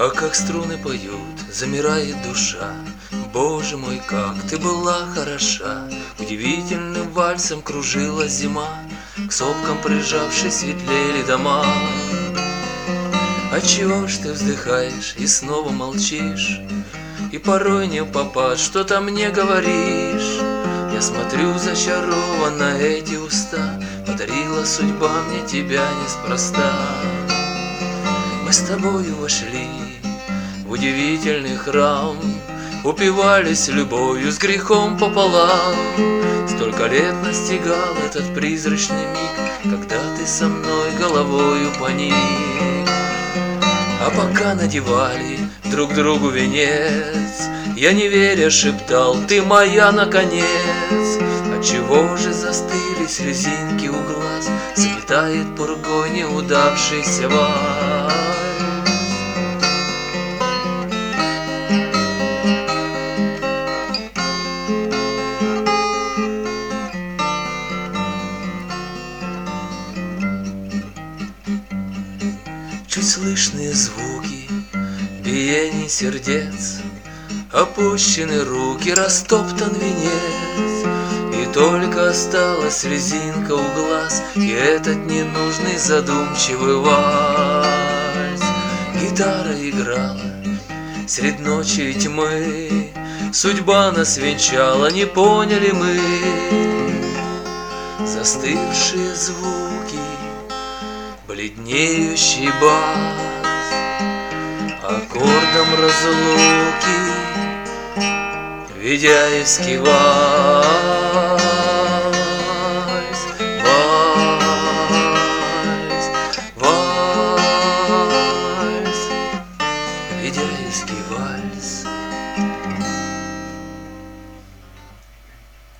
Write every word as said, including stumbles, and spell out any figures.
А как струны поют, замирает душа. Боже мой, как ты была хороша! Удивительным вальсом кружила зима, к сопкам прижавшись светлели дома. Отчего ж ты вздыхаешь и снова молчишь, и порой не попасть, что-то мне говоришь? Я смотрю зачарованно на эти уста, подарила судьба мне тебя неспроста. Мы с тобою вошли в удивительный храм, упивались любовью с грехом пополам. Столько лет настигал этот призрачный миг, когда ты со мной головою поник. А пока надевали друг другу венец, я не веря шептал: ты моя наконец. Отчего же застыли слезинки у глаз, сметает пургой неудавшийся вальс? Чуть слышные звуки биений сердец, опущены руки, растоптан венец, и только осталась слезинка у глаз, и этот ненужный задумчивый вальс. Гитара играла средь ночи и тьмы, судьба нас венчала, не поняли мы. Застывшие звуки, бледнеющий бас, аккордом разлуки Ведяевский вальс, вальс, вальс, Ведяевский вальс.